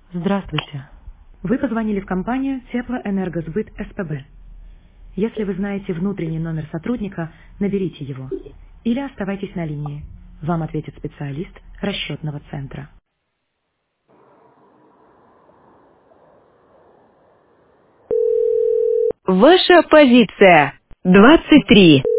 Здравствуйте. Вы позвонили в компанию Теплоэнергосбыт СПБ. Если вы знаете внутренний номер сотрудника, наберите его. Или оставайтесь на линии. Вам ответит специалист расчетного центра. Ваша позиция 23.